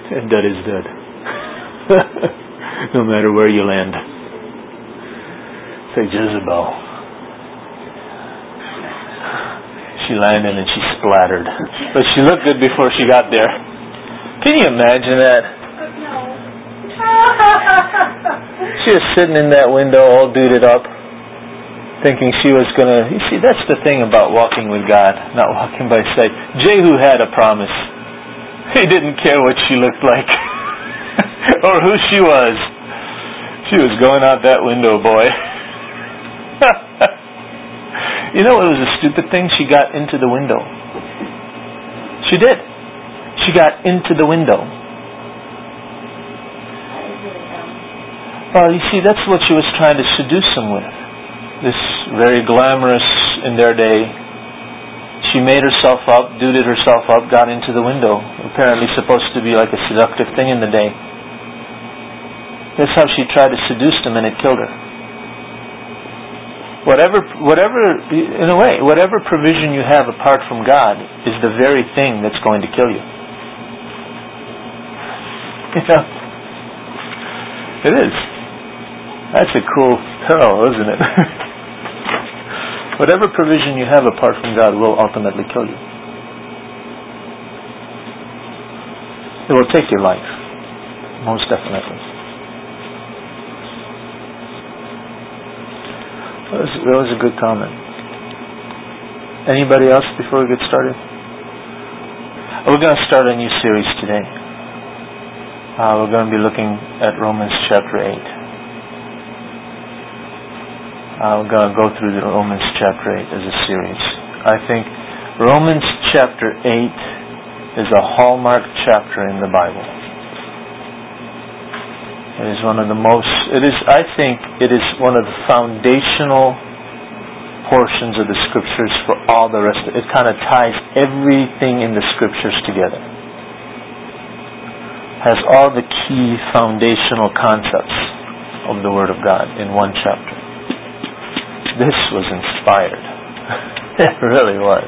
And dud is dud. No matter where you land. It's like Jezebel. She landed and she splattered. But she looked good before she got there. Can you imagine that? She was sitting in that window all duded up, thinking she was going to... You see, that's the thing about walking with God, not walking by sight. Jehu had a promise. He didn't care what she looked like or who she was. She was going out that window, boy. You know, it was a stupid thing. She got into the window. She did. She got into the window. Well, you see, that's what she was trying to seduce him with. This very glamorous in their day. She made herself up, duded herself up, got into the window. Apparently supposed to be like a seductive thing in the day. That's how she tried to seduce him, and it killed her. Whatever, in a way, whatever provision you have apart from God is the very thing that's going to kill you. Yeah. It is. That's a cool parallel, isn't it? Whatever provision you have apart from God will ultimately kill you. It will take your life. Most definitely. That was a good comment. Anybody else before we get started? We're going to start a new series today. We're going to be looking at Romans chapter 8. We're going to go through the Romans chapter 8 as a series. I think Romans chapter 8 is a hallmark chapter in the Bible. It is one of the most, I think it is one of the foundational portions of the Scriptures for all the rest. It kind of ties everything in the Scriptures together. Has all the key foundational concepts of the Word of God in one chapter. This was inspired. It really was.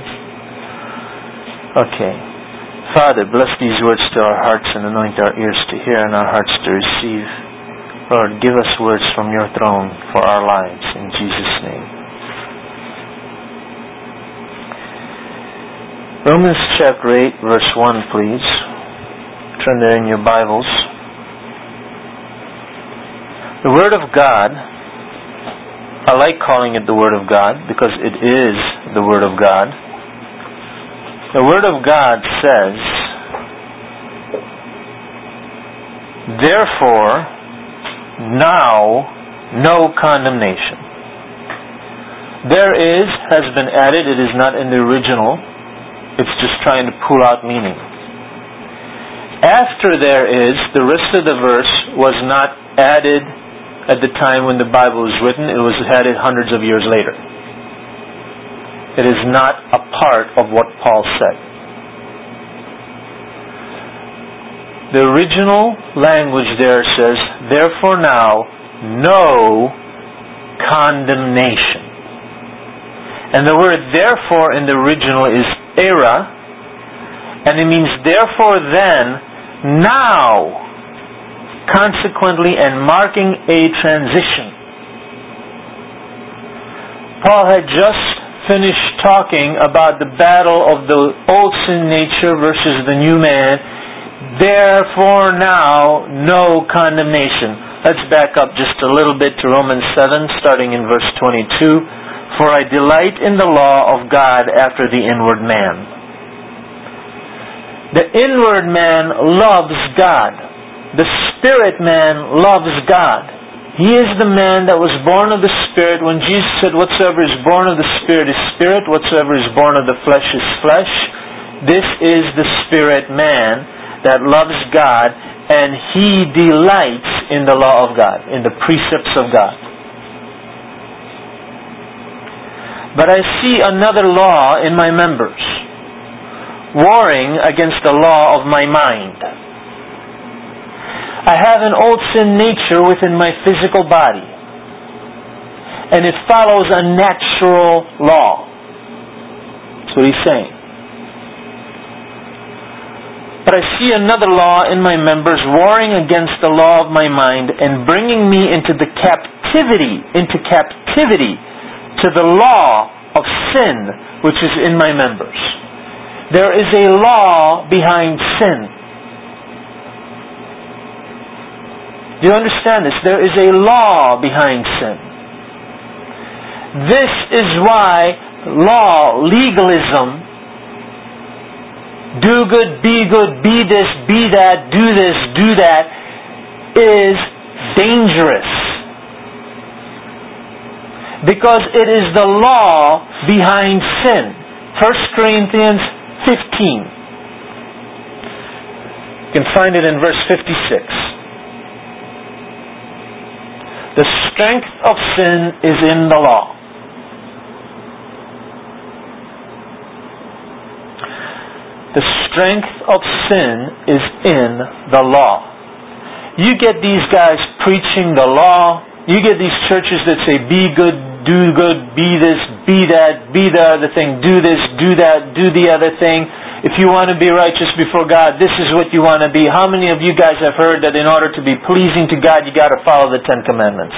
Okay. Father, bless these words to our hearts and anoint our ears to hear and our hearts to receive. Lord, give us words from your throne for our lives. In Jesus' name. Romans chapter 8, verse 1, please. Turn there in your Bibles. The Word of God, I like calling it the Word of God because it is the Word of God. The Word of God says, therefore, now, no condemnation. There has been added, it is not in the original, it's just trying to pull out meaning. After there is, the rest of the verse was not added at the time when the Bible was written, it was added hundreds of years later. It is not a part of what Paul said. The original language there says, therefore now, no condemnation. And the word therefore in the original is era, and it means therefore then, now, consequently, and marking a transition. Paul had just finished talking about the battle of the old sin nature versus the new man. Therefore now, no condemnation. Let's back up just a little bit to Romans 7, starting in verse 22. For I delight in the law of God after the inward man. The inward man loves God. The spirit man loves God. He is the man that was born of the Spirit. When Jesus said, whatsoever is born of the Spirit is spirit, whatsoever is born of the flesh is flesh. This is the spirit man that loves God, and he delights in the law of God, in the precepts of God. But I see another law in my members, warring against the law of my mind. I have an old sin nature within my physical body, and it follows a natural law. That's what he's saying. But I see another law in my members, warring against the law of my mind, and bringing me into captivity to the law of sin, which is in my members. There is a law behind sin. Do you understand this? There is a law behind sin. This is why legalism, do good, be this, be that, do this, do that, is dangerous. Because it is the law behind sin. 1 Corinthians 15. You can find it in verse 56. The strength of sin is in the law. The strength of sin is in the law. You get these guys preaching the law. You get these churches that say, be good, do good, be this, be that, be the other thing, do this, do that, do the other thing. If you want to be righteous before God, this is what you want to be. How many of you guys have heard that in order to be pleasing to God, you got to follow the 10 Commandments?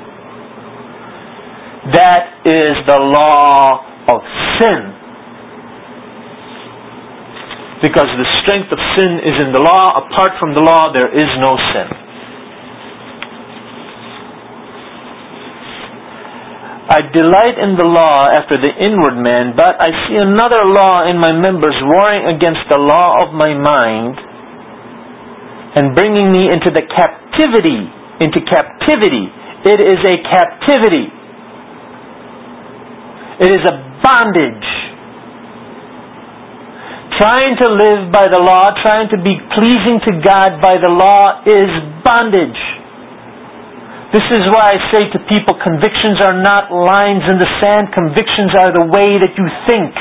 That is the law of sin. Because the strength of sin is in the law. Apart from the law, there is no sin. I delight in the law after the inward man, but I see another law in my members, warring against the law of my mind, and bringing me into captivity. It is a captivity. It is a bondage. Trying to live by the law, trying to be pleasing to God by the law is bondage. This is why I say to people, convictions are not lines in the sand. Convictions are the way that you think.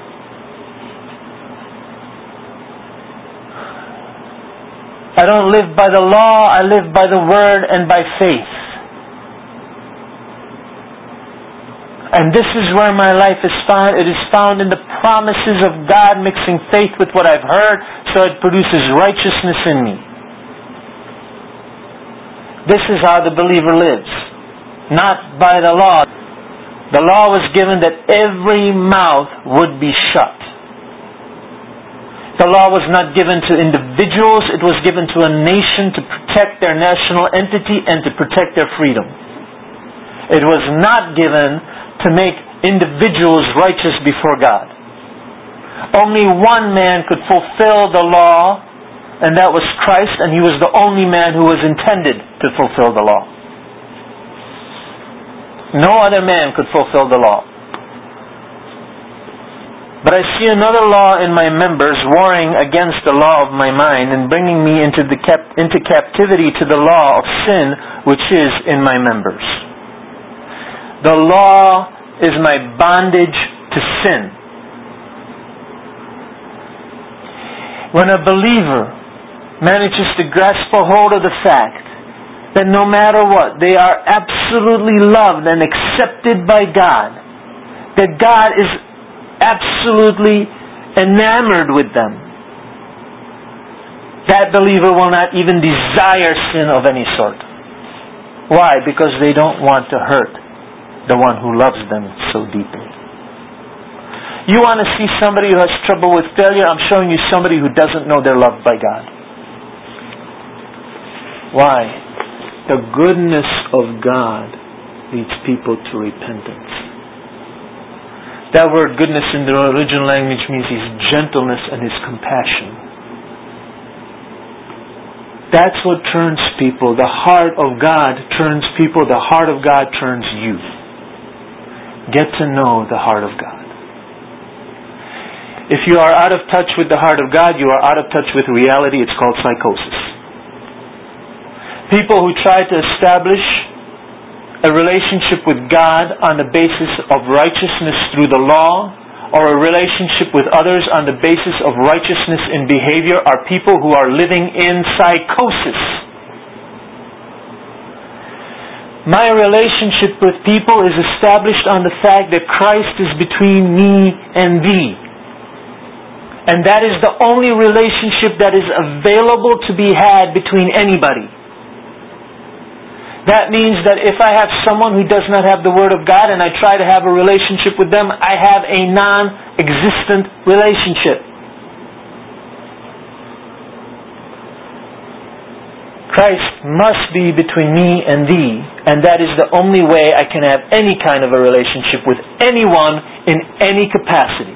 I don't live by the law, I live by the Word and by faith. And this is where my life is found. It is found in the promises of God, mixing faith with what I've heard, so it produces righteousness in me. This is how the believer lives, not by the law. The law was given that every mouth would be shut. The law was not given to individuals, it was given to a nation to protect their national entity and to protect their freedom. It was not given to make individuals righteous before God. Only one man could fulfill the law, and that was Christ, and He was the only man who was intended to fulfill the law. No other man could fulfill the law. But I see another law in my members, warring against the law of my mind, and bringing me into captivity to the law of sin, which is in my members. The law is my bondage to sin. When a believer manages to grasp a hold of the fact that no matter what, they are absolutely loved and accepted by God, that God is absolutely enamored with them, that believer will not even desire sin of any sort. Why? Because they don't want to hurt the one who loves them so deeply. You want to see somebody who has trouble with failure? I'm showing you somebody who doesn't know they're loved by God. Why? The goodness of God leads people to repentance. That word goodness in the original language means His gentleness and His compassion. That's what turns people. The heart of God turns people. The heart of God turns you. Get to know the heart of God. If you are out of touch with the heart of God, you are out of touch with reality. It's called psychosis. People who try to establish a relationship with God on the basis of righteousness through the law, or a relationship with others on the basis of righteousness in behavior, are people who are living in psychosis. My relationship with people is established on the fact that Christ is between me and thee. And that is the only relationship that is available to be had between anybody. That means that if I have someone who does not have the Word of God and I try to have a relationship with them, I have a non-existent relationship. Christ must be between me and thee, and that is the only way I can have any kind of a relationship with anyone in any capacity.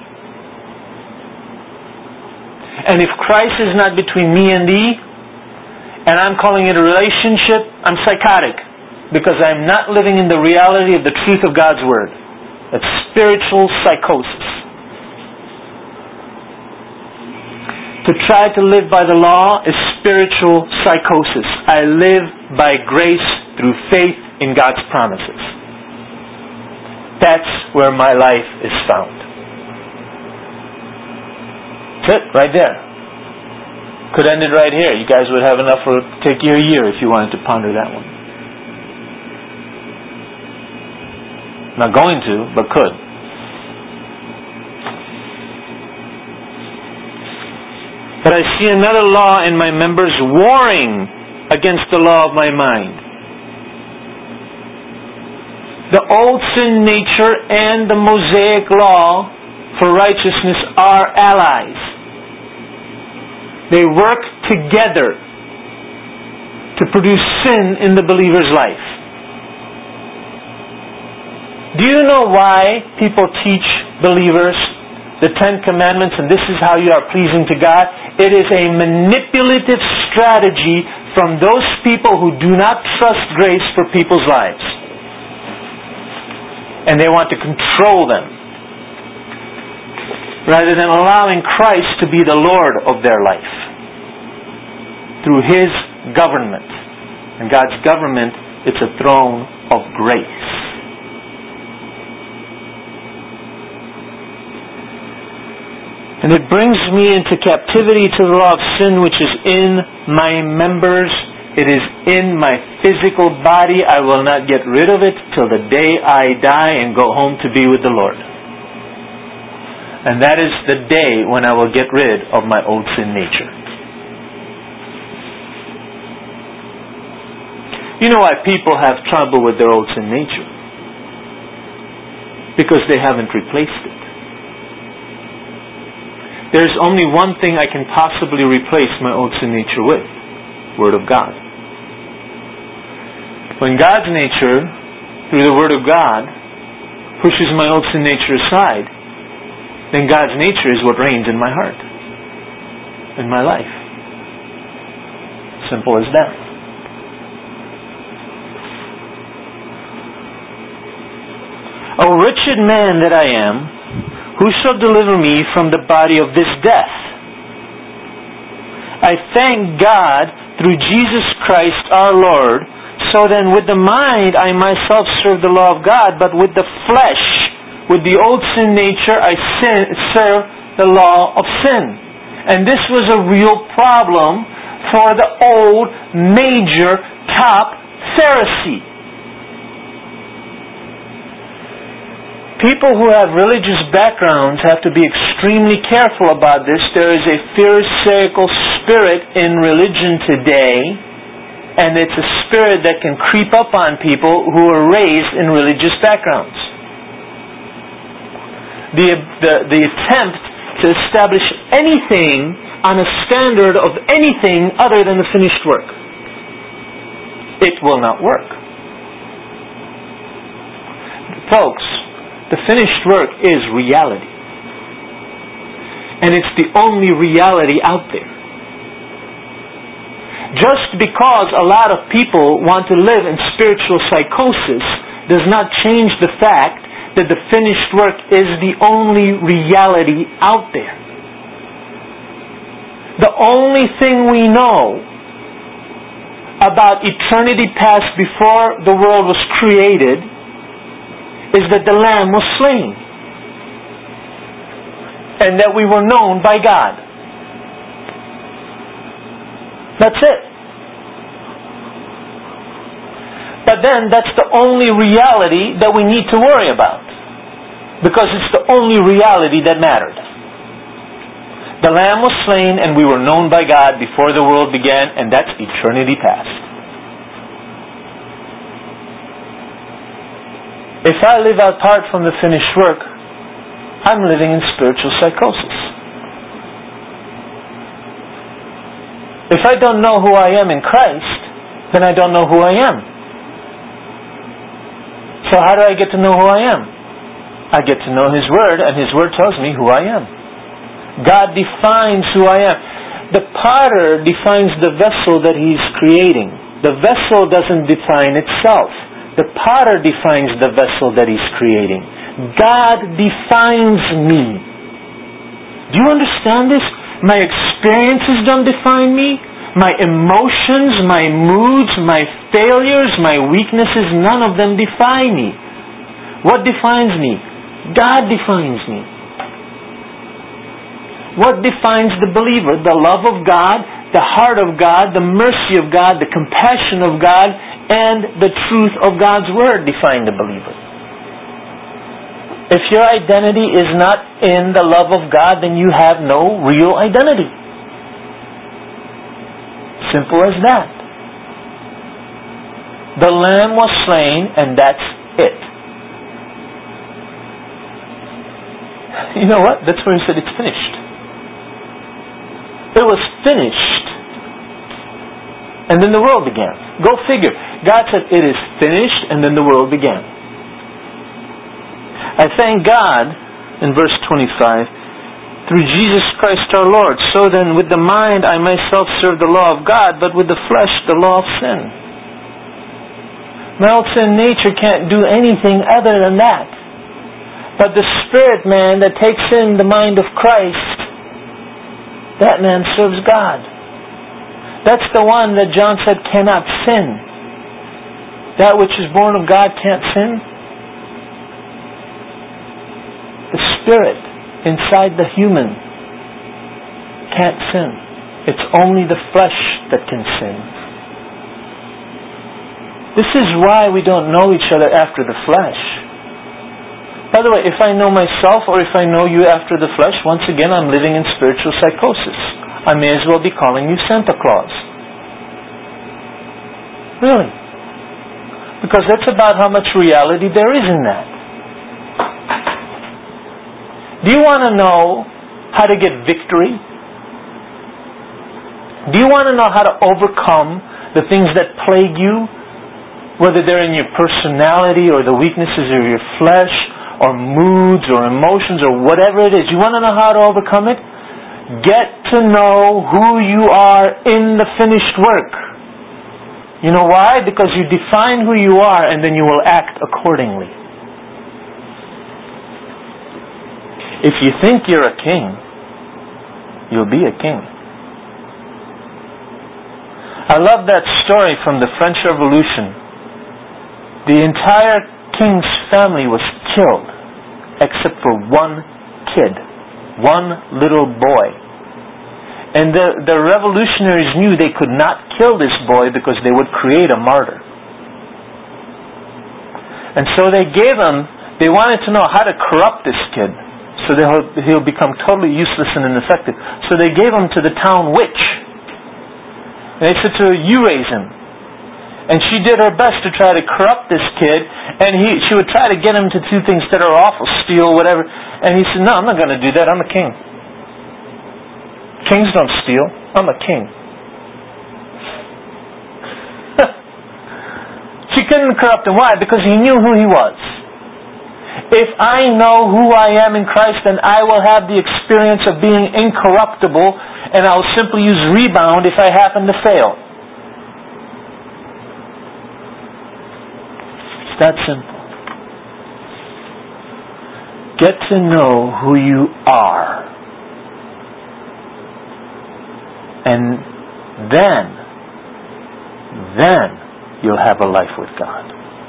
And if Christ is not between me and thee, and I'm calling it a relationship, I'm psychotic, because I'm not living in the reality of the truth of God's Word. That's spiritual psychosis. To try to live by the law is spiritual psychosis. I live by grace through faith in God's promises. That's where my life is found. That's it, right there. Could end it right here. You guys would have enough for take you a year if you wanted to ponder that one. Not going to, but could. But I see another law in my members warring against the law of my mind. The old sin nature and the Mosaic law for righteousness are allies. They work together to produce sin in the believer's life. Do you know why people teach believers the Ten Commandments and this is how you are pleasing to God? It is a manipulative strategy from those people who do not trust grace for people's lives. And they want to control them, rather than allowing Christ to be the Lord of their life through His government. And God's government, it's a throne of grace. And it brings me into captivity to the law of sin which is in my members. It is in my physical body. I will not get rid of it till the day I die and go home to be with the Lord. And that is the day when I will get rid of my old sin nature. You know why people have trouble with their old sin nature? Because they haven't replaced it. There's only one thing I can possibly replace my old sin nature with. Word of God. When God's nature, through the Word of God, pushes my old sin nature aside, then God's nature is what reigns in my heart, in my life. Simple as that. O wretched man that I am, who shall deliver me from the body of this death? I thank God through Jesus Christ our Lord. So then with the mind I myself serve the law of God, but with the flesh, with the old sin nature, I serve the law of sin. And this was a real problem for the old major top Pharisee. People who have religious backgrounds have to be extremely careful about this. There is a pharisaical spirit in religion today, and it's a spirit that can creep up on people who are raised in religious backgrounds. The attempt to establish anything on a standard of anything other than the finished work, it will not work. Folks, the finished work is reality. And it's the only reality out there. Just because a lot of people want to live in spiritual psychosis does not change the fact that the finished work is the only reality out there. The only thing we know about eternity past before the world was created is that the Lamb was slain and that we were known by God. That's it. But then that's the only reality that we need to worry about, because it's the only reality that mattered. The Lamb was slain and we were known by God before the world began, and that's eternity past. If I live apart from the finished work, I'm living in spiritual psychosis. If I don't know who I am in Christ, then I don't know who I am. So how do I get to know who I am? I get to know His Word, and His Word tells me who I am. God defines who I am. The potter defines the vessel that He's creating. The vessel doesn't define itself. The potter defines the vessel that He's creating. God defines me. Do you understand this? My experiences don't define me. My emotions, my moods, my failures, my weaknesses, none of them define me. What defines me? God defines me. What defines the believer? The love of God, the heart of God, the mercy of God, the compassion of God, and the truth of God's Word define the believer. If your identity is not in the love of God, then you have no real identity. Simple as that. The Lamb was slain, and that's it. You know what? That's where He said it's finished. It was finished. And then the world began. Go figure. God said it is finished, and then the world began. I thank God, in verse 25, through Jesus Christ our Lord. So then with the mind I myself serve the law of God, but with the flesh the law of sin. My old sin nature can't do anything other than that. But the spirit man that takes in the mind of Christ, that man serves God. That's the one that John said cannot sin. That which is born of God can't sin. The spirit inside the human can't sin. It's only the flesh that can sin. This is why we don't know each other after the flesh. By the way, if I know myself or if I know you after the flesh, once again I'm living in spiritual psychosis. I may as well be calling you Santa Claus. Really. Because that's about how much reality there is in that. Do you want to know how to get victory? Do you want to know how to overcome the things that plague you? Whether they're in your personality or the weaknesses of your flesh or moods or emotions or whatever it is. You want to know how to overcome it? Get to know who you are in the finished work. You know why? Because you define who you are and then you will act accordingly. If you think you're a king, you'll be a king. I love that story from the French Revolution. The entire king's family was killed except for one kid, one little boy. And the revolutionaries knew they could not kill this boy because they would create a martyr. And so they wanted to know how to corrupt this kid so that he'll become totally useless and ineffective. So they gave him to the town witch. And they said to her, you raise him. And she did her best to try to corrupt this kid, and she would try to get him to do things that are awful, steal, whatever. And he said, no, I'm not going to do that. I'm a king. Kings don't steal. I'm a king. She couldn't corrupt him. Why? Because he knew who he was. If I know who I am in Christ, then I will have the experience of being incorruptible, and I'll simply use rebound if I happen to fail. It's that simple. Get to know who you are. And then you'll have a life with God.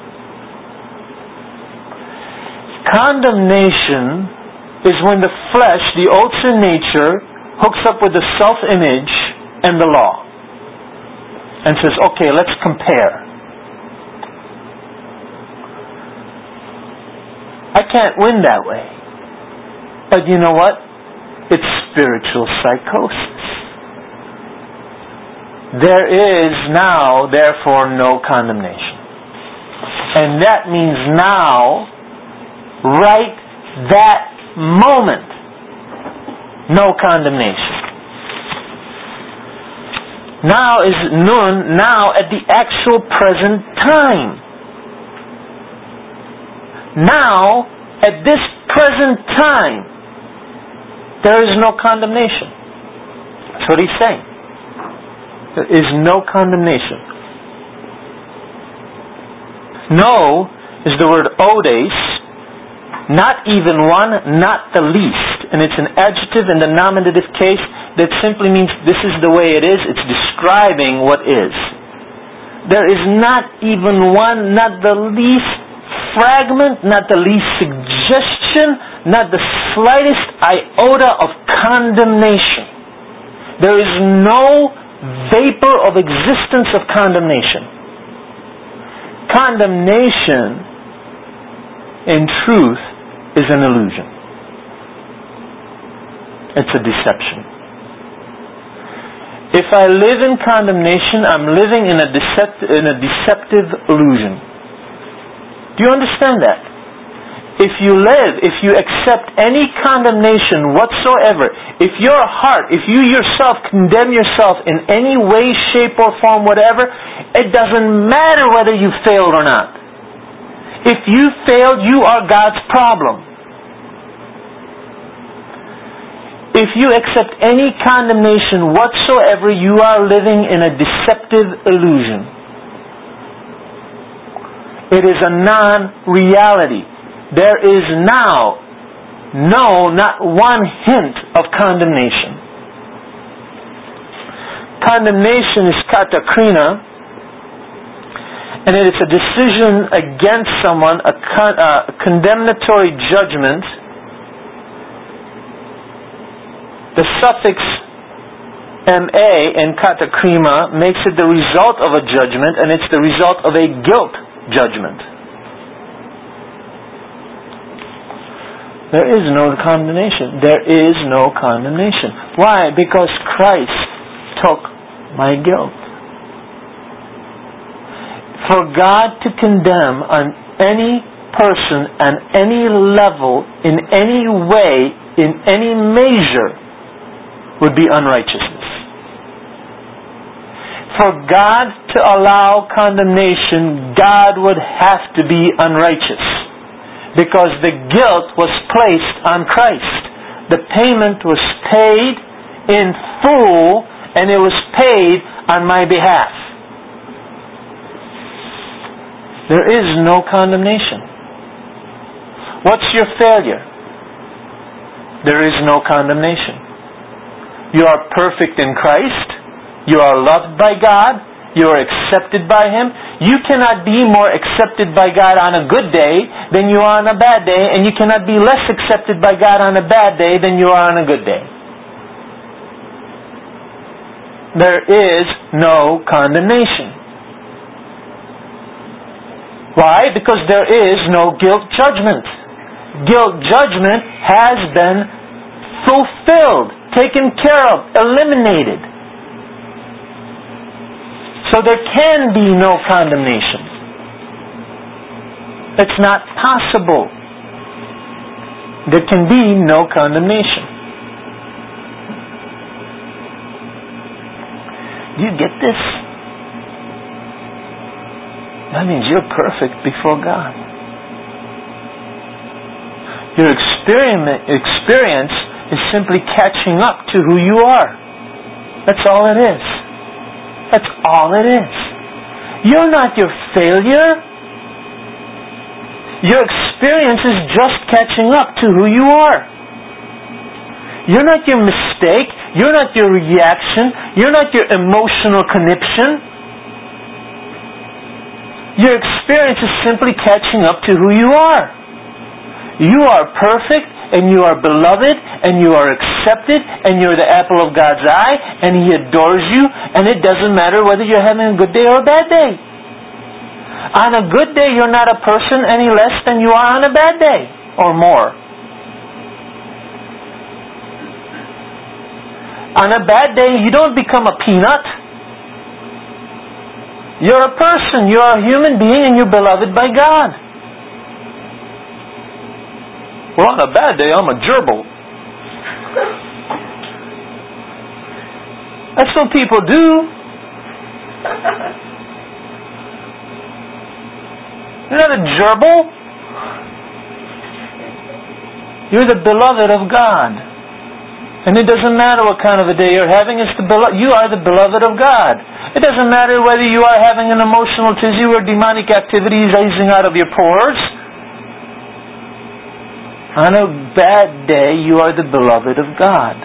Condemnation is when the flesh, the old sin nature, hooks up with the self-image and the law. And says, okay, let's compare. I can't win that way. But you know what? It's spiritual psychosis. There is now, therefore, no condemnation. And that means now, right that moment, no condemnation. Now is nun, now at the actual present time. Now, at this present time, there is no condemnation. That's what he's saying. There is no condemnation. No is the word odes, not even one, not the least. And it's an adjective in the nominative case that simply means this is the way it is. It's describing what is. There is not even one, not the least fragment, not the least suggestion, not the slightest iota of condemnation. There is no vapor of existence of condemnation. Condemnation, in truth, is an illusion. It's a deception. If I live in condemnation, I'm living in a deceptive illusion. Do you understand that? If you accept any condemnation whatsoever, if your heart, if you yourself condemn yourself in any way, shape, or form, whatever, it doesn't matter whether you failed or not. If you failed, you are God's problem. If you accept any condemnation whatsoever, you are living in a deceptive illusion. It is a non-reality. There is now not one hint of condemnation. Condemnation is katakrina, and it is a decision against someone, a condemnatory judgment. The suffix ma in katakrima makes it the result of a judgment, and it's the result of a guilt judgment. There is no condemnation. There is no condemnation. Why? Because Christ took my guilt. For God to condemn on any person, on any level, in any way, in any measure, would be unrighteousness. For God to allow condemnation, God would have to be unrighteous. Because the guilt was placed on Christ. The payment was paid in full, and it was paid on my behalf. There is no condemnation. What's your failure? There is no condemnation. You are perfect in Christ. You are loved by God. You are accepted by Him. You cannot be more accepted by God on a good day than you are on a bad day, and you cannot be less accepted by God on a bad day than you are on a good day. There is no condemnation. Why? Because there is no guilt judgment. Guilt judgment has been fulfilled, taken care of, eliminated. So there can be no condemnation. It's not possible. There can be no condemnation. Do you get this? That means you're perfect before God. Your experience is simply catching up to who you are. That's all it is. That's all it is. You're not your failure. Your experience is just catching up to who you are. You're not your mistake. You're not your reaction. You're not your emotional conniption. Your experience is simply catching up to who you are. You are perfect, and you are beloved, and you are accepted, and you're the apple of God's eye, and He adores you, and it doesn't matter whether you're having a good day or a bad day. On a good day, you're not a person any less than you are on a bad day, or more. On a bad day, you don't become a peanut. You're a person. You're a human being, and you're beloved by God. Well, on a bad day, I'm a gerbil. That's what people do. You're not a gerbil. You're the beloved of God. And it doesn't matter what kind of a day you're having. You are the beloved of God. It doesn't matter whether you are having an emotional tizzy or demonic activity rising out of your pores. On a bad day, you are the beloved of God.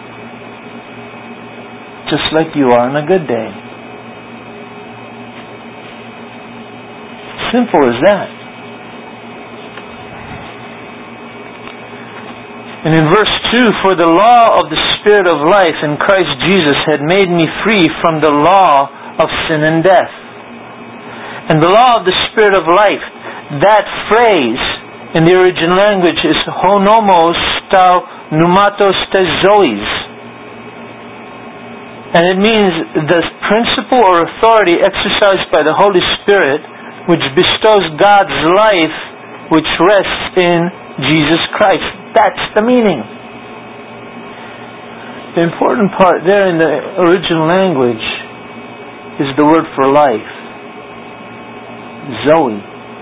Just like you are on a good day. Simple as that. And in verse 2, for the law of the Spirit of life in Christ Jesus had made me free from the law of sin and death. And the law of the Spirit of life, that phrase in the original language is honomos tau pneumatos tes zois. And it means the principle or authority exercised by the Holy Spirit which bestows God's life which rests in Jesus Christ. That's the meaning. The important part there in the original language is the word for life. Zoe.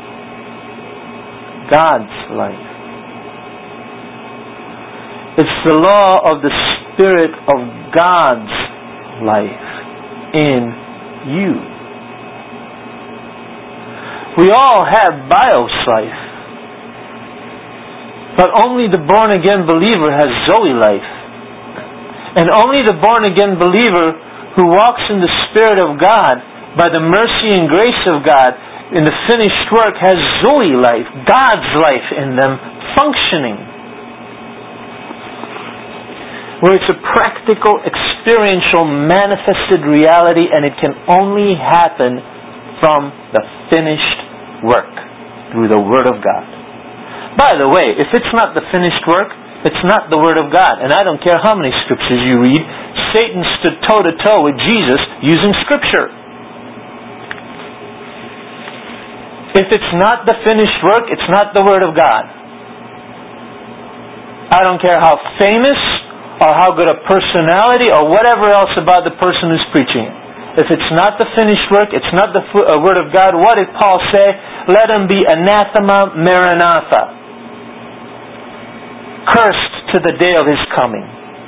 God's life. It's the law of the Spirit of God's life in you. We all have bios life. But only the born-again believer has Zoe life. And only the born-again believer who walks in the Spirit of God, by the mercy and grace of God, in the finished work, has Zoe life, God's life in them, functioning. Where it's a practical, experiential, manifested reality, and it can only happen from the finished work, through the Word of God. By the way, if it's not the finished work, it's not the Word of God. And I don't care how many scriptures you read, Satan stood toe-to-toe with Jesus using Scripture. If it's not the finished work, it's not the Word of God. I don't care how famous or how good a personality or whatever else about the person who's preaching it. If it's not the finished work, it's not the Word of God, what did Paul say? Let him be anathema maranatha. Cursed to the day of His coming.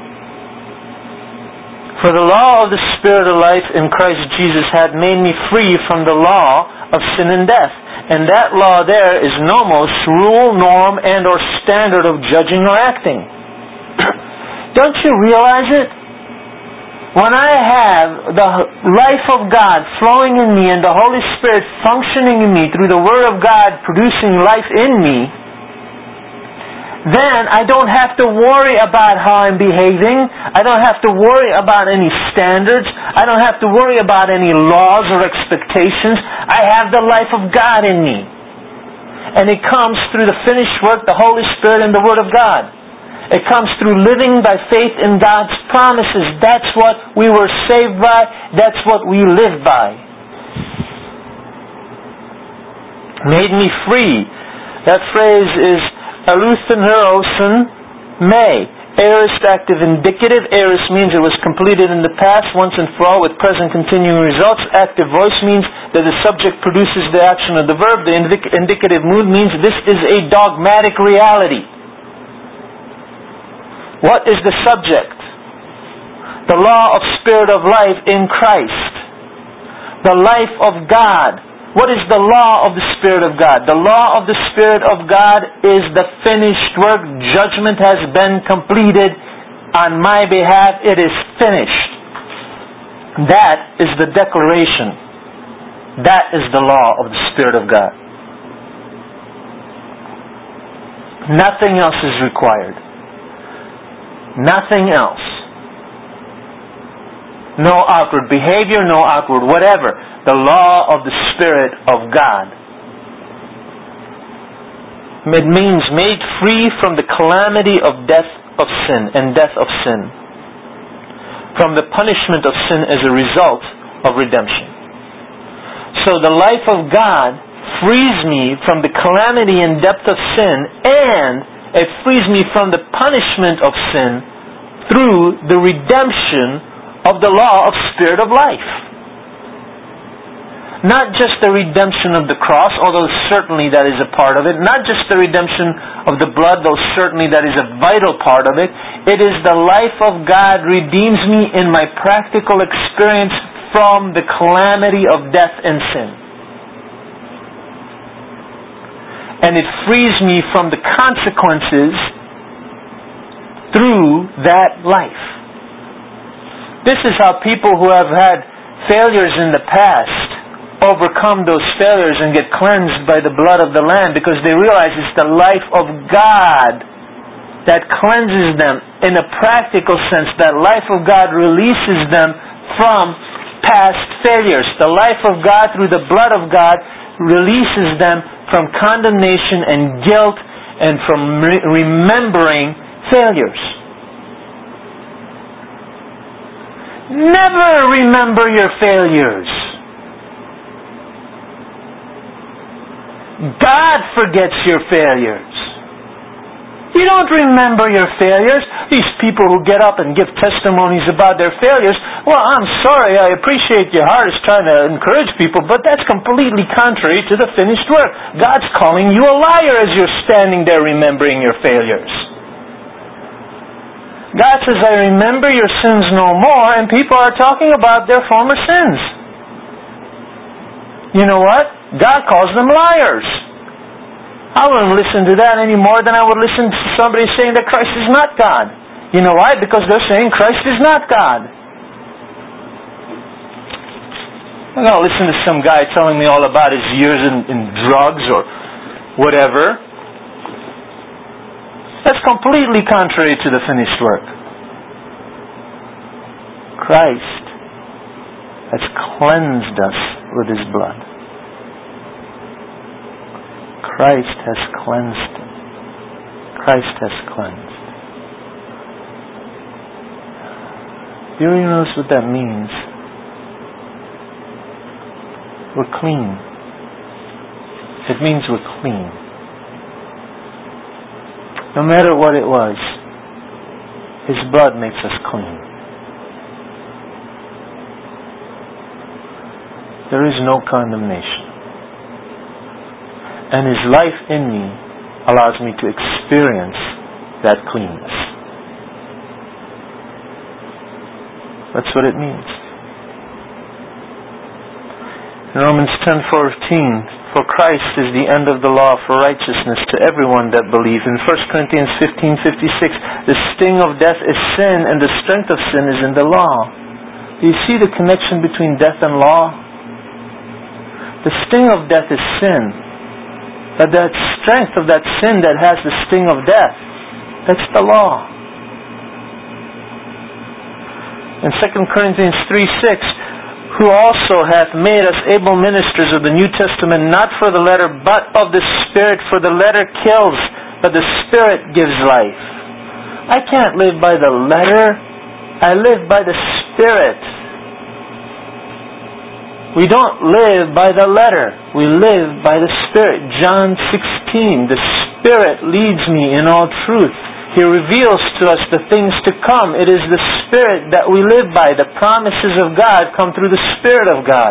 For the law of the Spirit of life in Christ Jesus had made me free from the law of sin and death. And that law there is nomos, rule, norm, and or standard of judging or acting. Don't you realize it? When I have the life of God flowing in me and the Holy Spirit functioning in me through the Word of God producing life in me, then I don't have to worry about how I'm behaving. I don't have to worry about any standards. I don't have to worry about any laws or expectations. I have the life of God in me. And it comes through the finished work, the Holy Spirit, and the Word of God. It comes through living by faith in God's promises. That's what we were saved by. That's what we live by. Made me free. That phrase is Eleuthenerosen may. Aorist active indicative. Aorist means it was completed in the past, once and for all, with present continuing results. Active voice means that the subject produces the action of the verb. The indicative mood means this is a dogmatic reality. What is the subject? The law of Spirit of life in Christ. The life of God. What is the law of the Spirit of God? The law of the Spirit of God is the finished work. Judgment has been completed on my behalf. It is finished. That is the declaration. That is the law of the Spirit of God. Nothing else is required. Nothing else. No awkward behavior, no awkward whatever. The law of the Spirit of God. It means made free from the calamity of death of sin and death of sin. from the punishment of sin as a result of redemption. So the life of God frees me from the calamity and depth of sin, and it frees me from the punishment of sin through the redemption of the law of Spirit of life. Not just the redemption of the cross, although certainly that is a part of it. Not just the redemption of the blood, though certainly that is a vital part of it. It is the life of God redeems me in my practical experience from the calamity of death and sin. And it frees me from the consequences through that life. This is how people who have had failures in the past overcome those failures and get cleansed by the blood of the Lamb, because they realize it's the life of God that cleanses them in a practical sense. That life of God releases them from past failures. The life of God through the blood of God releases them from condemnation and guilt and from remembering failures. Never remember your failures. God forgets your failures. You don't remember your failures. These people who get up and give testimonies about their failures, well, I'm sorry, I appreciate your heart is trying to encourage people, but that's completely contrary to the finished work. God's calling you a liar as you're standing there remembering your failures. God says, I remember your sins no more, and people are talking about their former sins. You know what? God calls them liars. I wouldn't listen to that any more than I would listen to somebody saying that Christ is not God. You know why? Because they're saying Christ is not God. I'm not listening to some guy telling me all about his years in drugs or whatever. That's completely contrary to the finished work. Christ has cleansed us with His blood. Christ has cleansed. Christ has cleansed. Do you notice what that means? We're clean. It means we're clean. No matter what it was, His blood makes us clean. There is no condemnation. And His life in me allows me to experience that cleanness. That's what it means. In Romans 10:14, for Christ is the end of the law for righteousness to everyone that believes. In 1 Corinthians 15:56, the sting of death is sin, and the strength of sin is in the law. Do you see the connection between death and law? The sting of death is sin. But that strength of that sin that has the sting of death, that's the law. In 2 Corinthians 3:6, who also hath made us able ministers of the New Testament, not for the letter, but of the Spirit. For the letter kills, but the Spirit gives life. I can't live by the letter. I live by the Spirit. We don't live by the letter. We live by the Spirit. John 16, the Spirit leads me in all truth. He reveals to us the things to come. It is the Spirit that we live by. The promises of God come through the Spirit of God.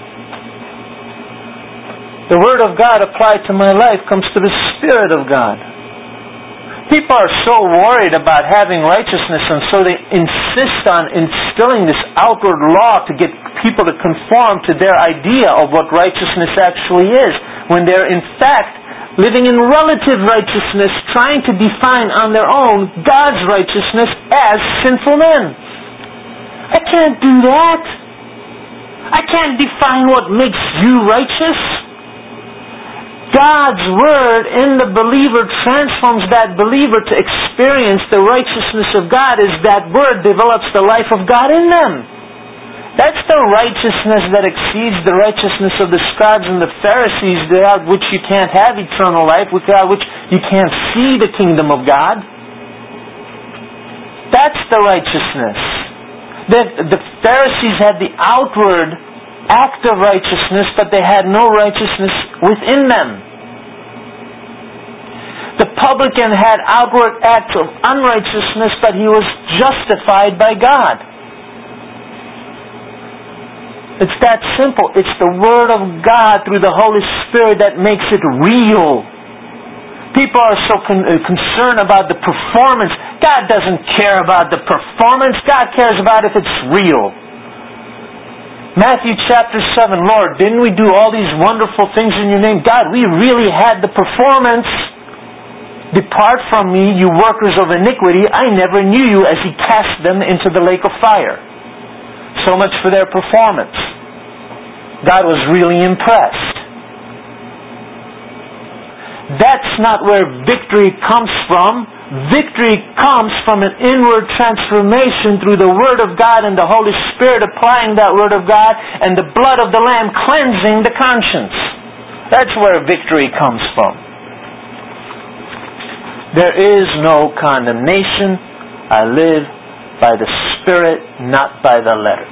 The Word of God applied to my life comes through the Spirit of God. People are so worried about having righteousness, and so they insist on instilling this outward law to get people to conform to their idea of what righteousness actually is, when they're in fact living in relative righteousness, trying to define on their own God's righteousness as sinful men. I can't do that. I can't define what makes you righteous. God's Word in the believer transforms that believer to experience the righteousness of God as that Word develops the life of God in them. That's the righteousness that exceeds the righteousness of the scribes and the Pharisees, without which you can't have eternal life, without which you can't see the kingdom of God. That's the righteousness. The Pharisees had the outward act of righteousness, but they had no righteousness within them. The publican had outward acts of unrighteousness, but he was justified by God. It's that simple. It's the Word of God through the Holy Spirit that makes it real. People are so concerned about the performance. God doesn't care about the performance. God cares about if it's real. Matthew chapter 7, Lord, didn't we do all these wonderful things in your name? God, we really had the performance. Depart from me, you workers of iniquity. I never knew you, as He cast them into the lake of fire. So much for their performance. God was really impressed. That's not where victory comes from. Victory comes from an inward transformation through the Word of God and the Holy Spirit applying that Word of God and the blood of the Lamb cleansing the conscience. That's where victory comes from. There is no condemnation. I live by the Spirit, not by the letter.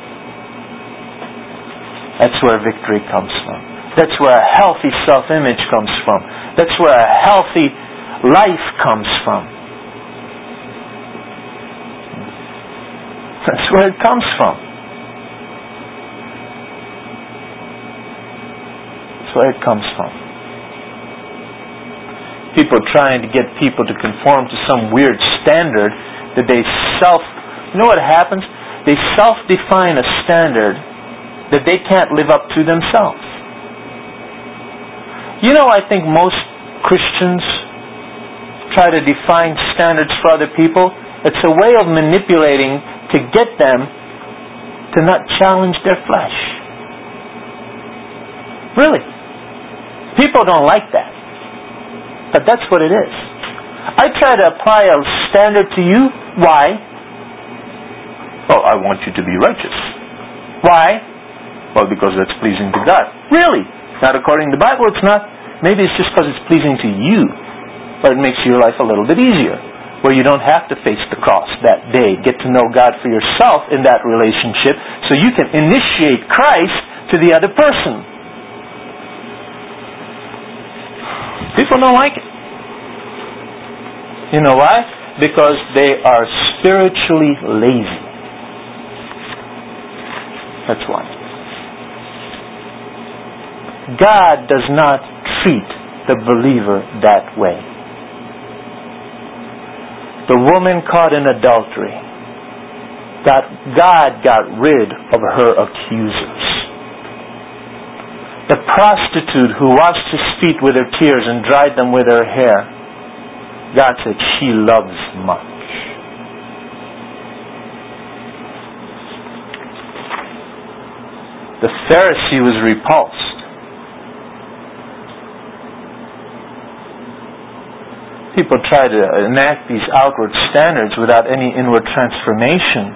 That's where victory comes from. That's where a healthy self-image comes from. That's where a healthy life comes from. That's where it comes from. That's where it comes from. People trying to get people to conform to some weird standard that they you know what happens? They self-define a standard that they can't live up to themselves. You know, I think most Christians try to define standards for other people. It's a way of manipulating to get them to not challenge their flesh. Really. People don't like that. But that's what it is. I try to apply a standard to you. Why? Well, I want you to be righteous. Why? Well, because that's pleasing to God. Really? Not according to the Bible, it's not. Maybe it's just because it's pleasing to you. But it makes your life a little bit easier. Where you don't have to face the cross that day. Get to know God for yourself in that relationship so you can initiate Christ to the other person. People don't like it. You know why? Because they are spiritually lazy. That's why. God does not treat the believer that way. The woman caught in adultery, God got rid of her accusers. The prostitute who washed His feet with her tears and dried them with her hair, God said, she loves much. The Pharisee was repulsed. People try to enact these outward standards without any inward transformation.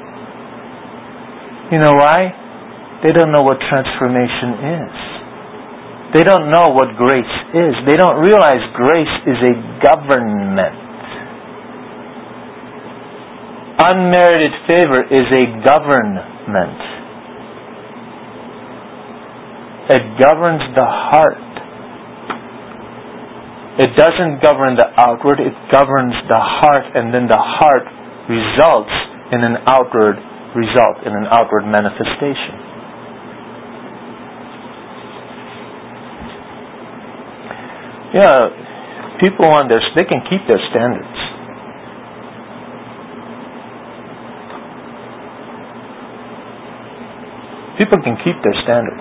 You know why? They don't know what transformation is. They don't know what grace is. They don't realize grace is a government. Unmerited favor is a government. It governs the heart. It doesn't govern the outward, it governs the heart, and then the heart results in an outward result, in an outward manifestation. Yeah, people they can keep their standards. People can keep their standards.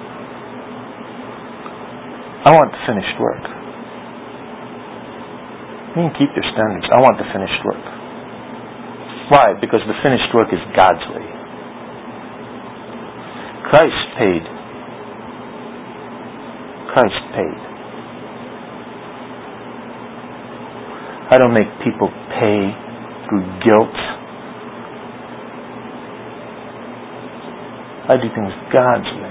I want the finished work. You can keep your standards. I want the finished work. Why? Because the finished work is God's way. Christ paid. Christ paid. I don't make people pay through guilt. I do things God's way.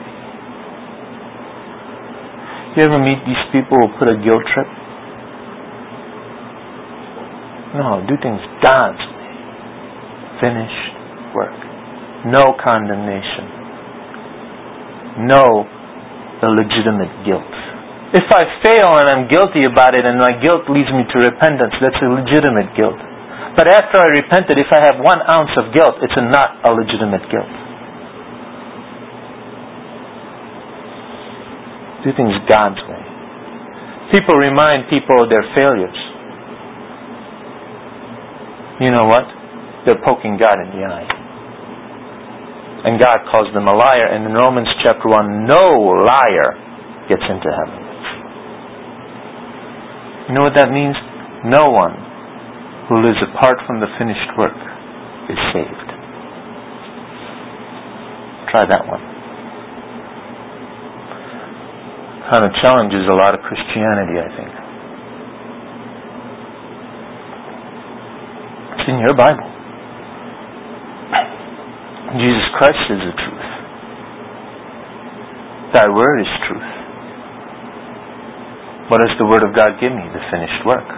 You ever meet these people who put a guilt trip? No, do things God's way. Finished work. no condemnation. No illegitimate guilt. If I fail and I'm guilty about it and my guilt leads me to repentance, that's a legitimate guilt. But after I repented, if I have 1 ounce of guilt, it's not a legitimate guilt. Do things God's way. People remind people of their failures. You know what? They're poking God in the eye. And God calls them a liar. And in Romans chapter 1, no liar gets into heaven. You know what that means? No one who lives apart from the finished work is saved. Try that one. Kind of challenges a lot of Christianity, I think. It's in your Bible. Jesus Christ is the truth. Thy word is truth. What does the Word of God give me? The finished work.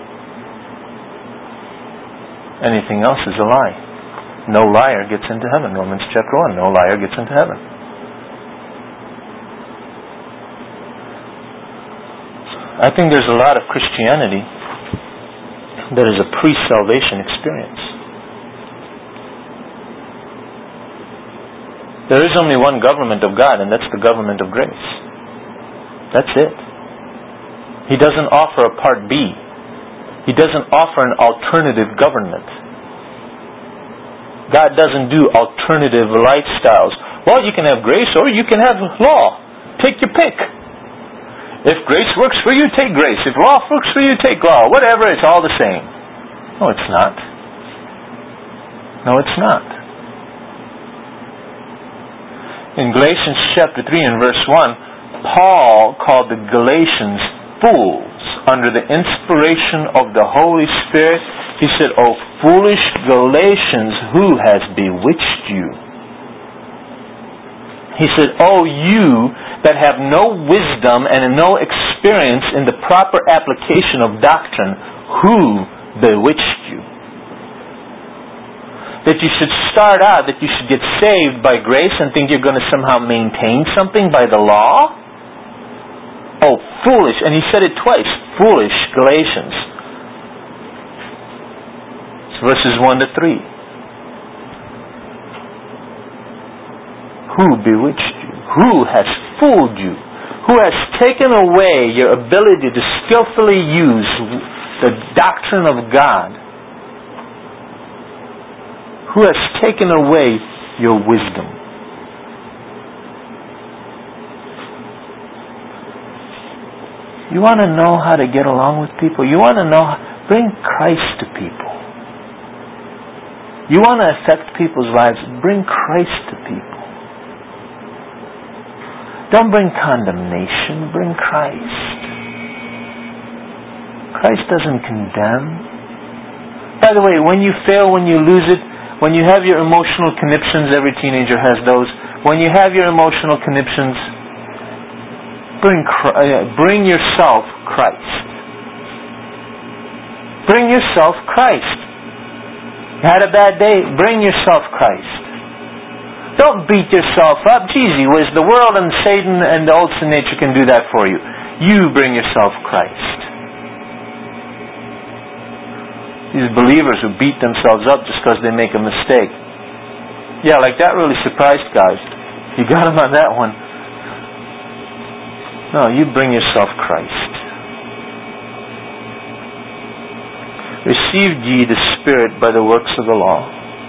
Anything else is a lie. No liar gets into heaven. Romans chapter 1. No liar gets into heaven. I think there's a lot of Christianity that is a pre-salvation experience. There is only one government of God, and that's the government of grace. That's it. He doesn't offer a part B. He doesn't offer an alternative government. God doesn't do alternative lifestyles. Well, you can have grace or you can have law. Take your pick. If grace works for you, take grace. If law works for you, take law. Whatever, it's all the same. No, it's not. No, it's not. In Galatians chapter 3 and verse 1, Paul called the Galatians fools under the inspiration of the Holy Spirit. He said, "O foolish Galatians, who has bewitched you?" He said, "O you that have no wisdom and no experience in the proper application of doctrine, who bewitched you?" That you should start out, that you should get saved by grace and think you're going to somehow maintain something by the law? Oh, foolish. And he said it twice. Foolish Galatians. It's verses 1 to 3. Who bewitched you? Who has fooled you? Who has taken away your ability to skillfully use the doctrine of God? Who has taken away your wisdom? You want to know how to get along with people? You want to know, bring Christ to people. You want to affect people's lives? Bring Christ to people. Don't bring condemnation, bring Christ. Christ doesn't condemn. By the way, when you fail, when you lose it, when you have your emotional conniptions, every teenager has those. When you have your emotional conniptions, bring yourself Christ. Bring yourself Christ. You had a bad day, bring yourself Christ. Don't beat yourself up. Gee whiz, the world and Satan and the old sin nature can do that for you. You bring yourself Christ. These believers who beat themselves up just because they make a mistake. Yeah, like that really surprised guys. You got them on that one. No, you bring yourself Christ. Received ye the Spirit by the works of the law,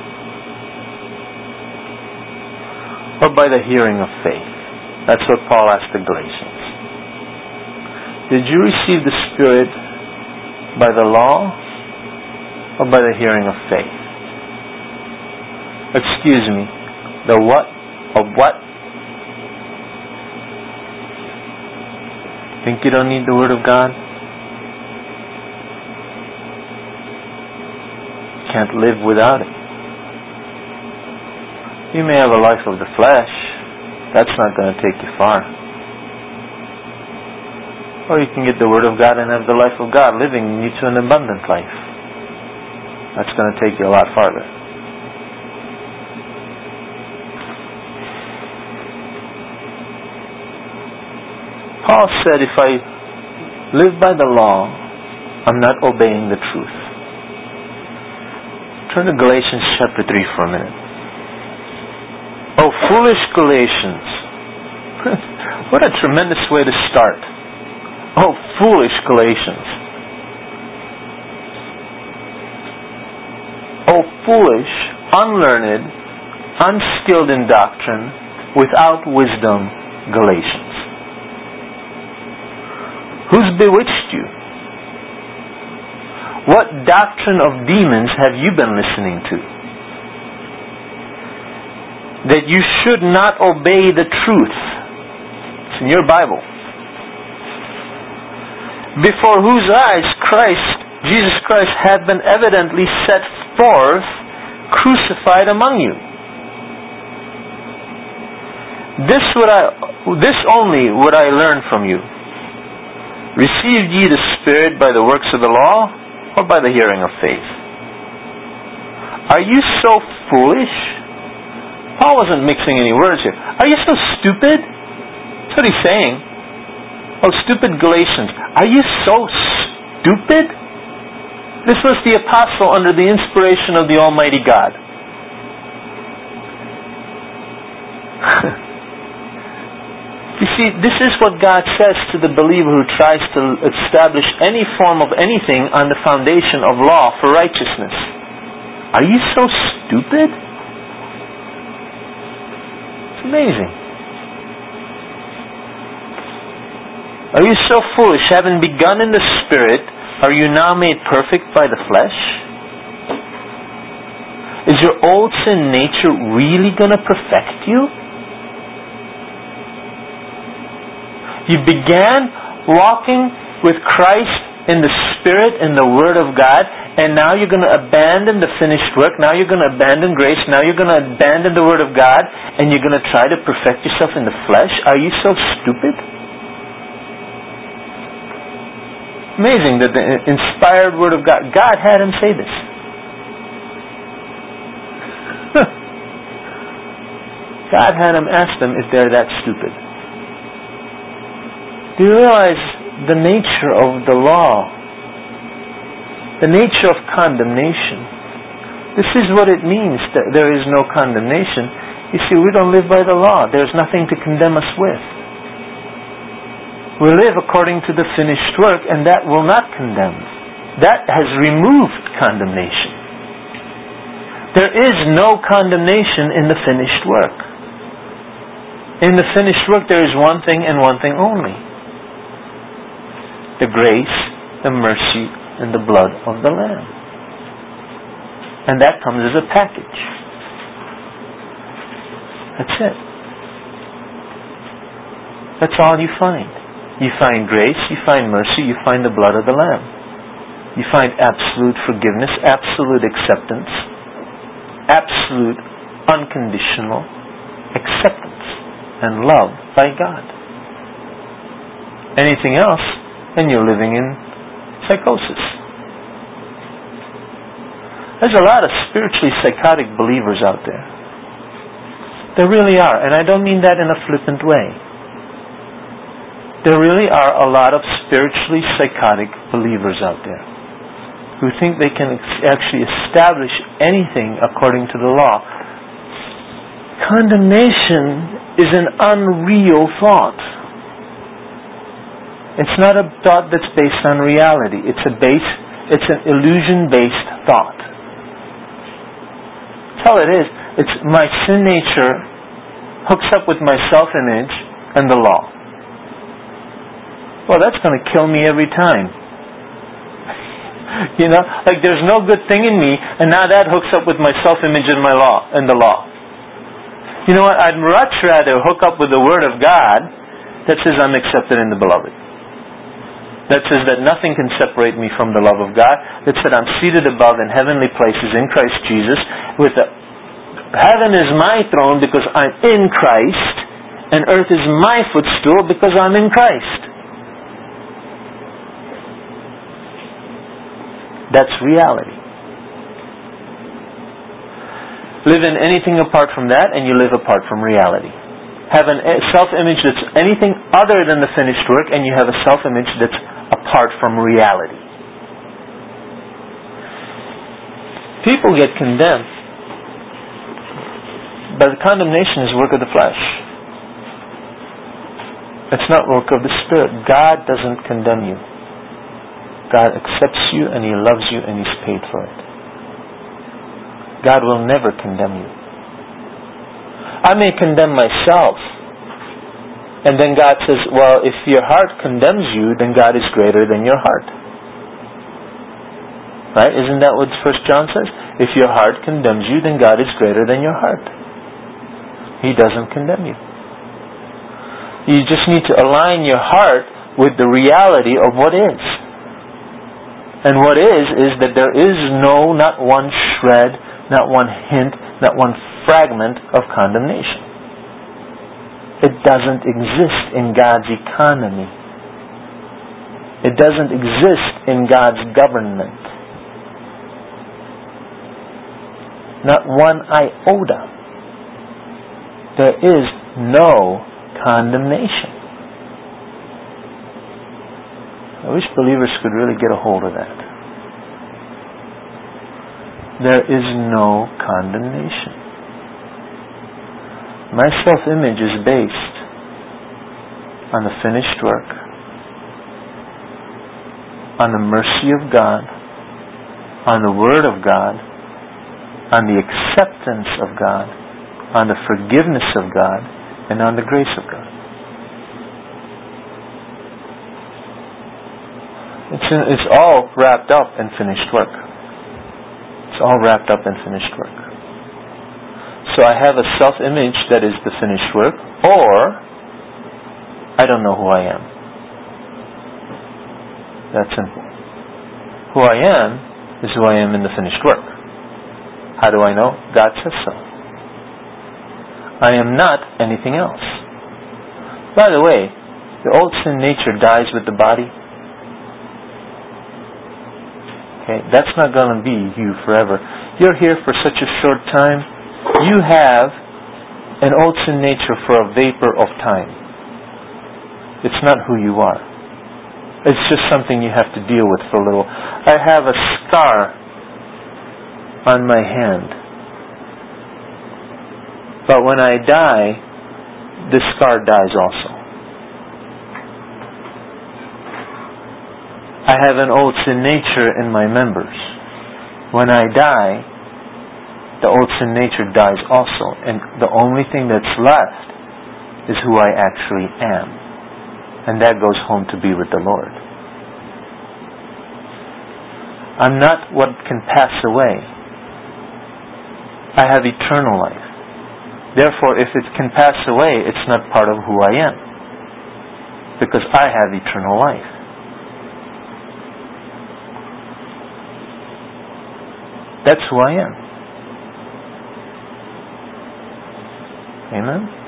or by the hearing of faith? That's what Paul asked the Galatians. Did you receive the Spirit by the law or by the hearing of faith? Excuse me, the what? Of what? Think you don't need the Word of God? You can't live without it. You may have a life of the flesh. That's not going to take you far. Or you can get the Word of God and have the life of God living you to an abundant life. That's going to take you a lot farther. Paul said, if I live by the law, I'm not obeying the truth. Turn to Galatians chapter 3 for a minute. Oh, foolish Galatians. What a tremendous way to start. Oh, foolish Galatians. Oh, foolish, unlearned, unskilled in doctrine, without wisdom, Galatians. Who's bewitched you? What doctrine of demons have you been listening to? That you should not obey the truth. It's in your Bible. Before whose eyes Jesus Christ had been evidently set forth, crucified among you. This only would I learn from you. Received ye the Spirit by the works of the law, or by the hearing of faith? Are you so foolish? Paul wasn't mixing any words here. Are you so stupid? That's what he's saying. Oh, stupid Galatians. Are you so stupid? This was the apostle under the inspiration of the Almighty God. You see, this is what God says to the believer who tries to establish any form of anything on the foundation of law for righteousness. Are you so stupid? It's amazing. Are you so foolish? Having begun in the Spirit, are you now made perfect by the flesh? Is your old sin nature really going to perfect you? You began walking with Christ in the Spirit, in the Word of God, and now you're going to abandon the finished work, now you're going to abandon grace, now you're going to abandon the Word of God, and you're going to try to perfect yourself in the flesh? Are you so stupid? Amazing that the inspired Word of God had him say this. God had him ask them if they're that stupid. Do you realize the nature of the law? The nature of condemnation. This is what it means that there is no condemnation. You see, we don't live by the law. There's nothing to condemn us with. We live according to the finished work, and that will not condemn. That has removed condemnation. There is no condemnation in the finished work. In the finished work there is one thing and one thing only. The grace, the mercy, and the blood of the Lamb. And that comes as a package. That's it. That's all you find. You find grace, you find mercy, you find the blood of the Lamb. You find absolute forgiveness, absolute acceptance, absolute unconditional acceptance and love by God. Anything else, and you're living in psychosis. There's a lot of spiritually psychotic believers out there. There really are, and I don't mean that in a flippant way. There really are a lot of spiritually psychotic believers out there who think they can actually establish anything according to the law. Condemnation is an unreal thought. It's not a thought that's based on reality. It's an illusion-based thought. That's all it is. It's my sin nature hooks up with my self-image and the law. Well, that's going to kill me every time. You know, like there's no good thing in me, and now that hooks up with my self-image and my law and the law. You know what? I'd much rather hook up with the Word of God that says I'm accepted in the Beloved. That says that nothing can separate me from the love of God. That said I'm seated above in heavenly places in Christ Jesus. Heaven is my throne because I'm in Christ, and earth is my footstool because I'm in Christ. That's reality. Live in anything apart from that, and you live apart from reality. have a self-image that's anything other than the finished work, and you have a self-image that's apart from reality. People get condemned, but the condemnation is work of the flesh. It's not work of the Spirit. God doesn't condemn you. God accepts you, and He loves you, and He's paid for it. God will never condemn you. I may condemn myself, and then God says, well, if your heart condemns you, then God is greater than your heart. Right? Isn't that what 1 John says? If your heart condemns you, then God is greater than your heart. He doesn't condemn you. You just need to align your heart with the reality of what is. And what is that there is not one shred, not one hint, not one fragment of condemnation. It doesn't exist in God's economy. It doesn't exist in God's government. Not one iota. There is no condemnation. I wish believers could really get a hold of that. There is no condemnation. My self-image is based on the finished work, on the mercy of God, on the Word of God, on the acceptance of God, on the forgiveness of God, and on the grace of God. It's all wrapped up in finished work. It's all wrapped up in finished work. So I have a self-image that is the finished work, or I don't know who I am. That's simple. Who I am is who I am in the finished work. How do I know? God says so. I am not anything else. By the way, the old sin nature dies with the body. Okay, that's not going to be you forever. You're here for such a short time. You have an old sin nature for a vapor of time. It's not who you are. It's just something you have to deal with for a little. I have a scar on my hand. But when I die, the scar dies also. I have an old sin nature in my members. When I die, the old sin nature dies also, and the only thing that's left is who I actually am. And that goes home to be with the Lord. I'm not what can pass away. I have eternal life. Therefore, if it can pass away, it's not part of who I am. Because I have eternal life. That's who I am. Amen?